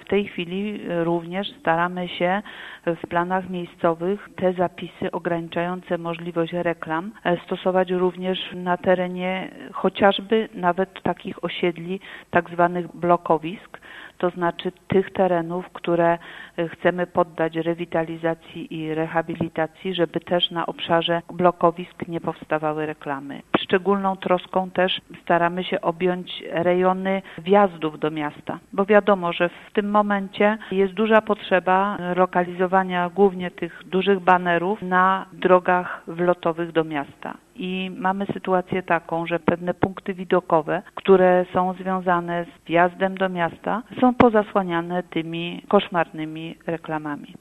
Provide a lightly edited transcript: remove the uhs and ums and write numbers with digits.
tej chwili również staramy się w planach miejscowych te zapisy ograniczające możliwość reklam stosować również na terenie chociażby nawet takich osiedli, tak zwanych blokowisk, to znaczy tych terenów, które chcemy poddać rewitalizacji i rehabilitacji, żeby też na obszarze blokowisk nie powstawały reklamy. Szczególną troską też staramy się objąć rejony wjazdów do miasta, bo wiadomo, że w tym momencie jest duża potrzeba lokalizowania głównie tych dużych banerów na drogach wlotowych do miasta. I mamy sytuację taką, że pewne punkty widokowe, które są związane z wjazdem do miasta, są pozasłaniane tymi koszmarnymi reklamami.